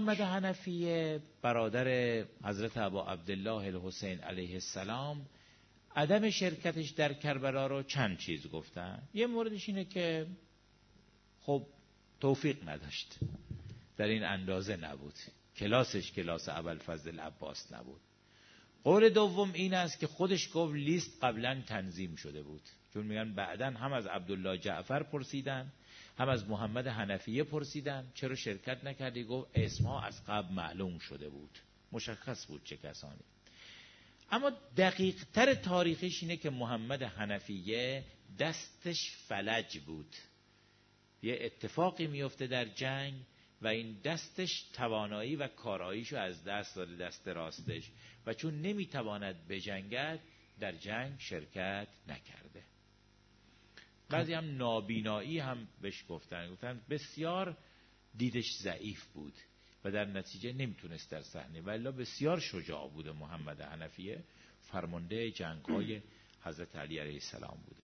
محمد حنفیه برادر حضرت ابا عبدالله الحسین علیه السلام عدم شرکتش در کربلا رو چند چیز گفتن. یه موردش اینه که خب توفیق نداشت، در این اندازه نبود، کلاسش کلاس ابوالفضل عباس نبود. قول دوم این است که خودش گفت لیست قبلا تنظیم شده بود، چون میگن بعداً هم از عبدالله جعفر پرسیدن هم از محمد حنفیه پرسیدن چرا شرکت نکردی، گفت اسمها از قبل معلوم شده بود، مشخص بود چه کسانی. اما دقیق تر تاریخش اینه که محمد حنفیه دستش فلج بود، یه اتفاقی میفته در جنگ و این دستش توانایی و کاراییشو از دست داده، دست راستش، و چون نمیتواند بجنگد در جنگ شرکت نکرده. بعضی هم نابینایی هم بهش گفتن بسیار دیدش ضعیف بود و در نتیجه نمیتونست در صحنه، ولی بسیار شجاع بود محمد حنفیه، فرمانده جنگ‌های حضرت علی علیه السلام بود.